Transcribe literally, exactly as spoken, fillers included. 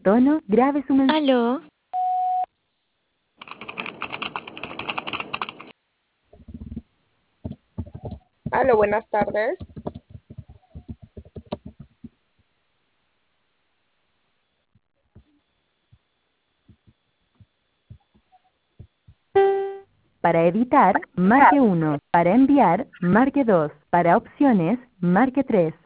tono, grabe su mensaje. Aló. Aló, buenas tardes. Para editar, marque uno. Para enviar, marque dos. Para opciones, marque tres.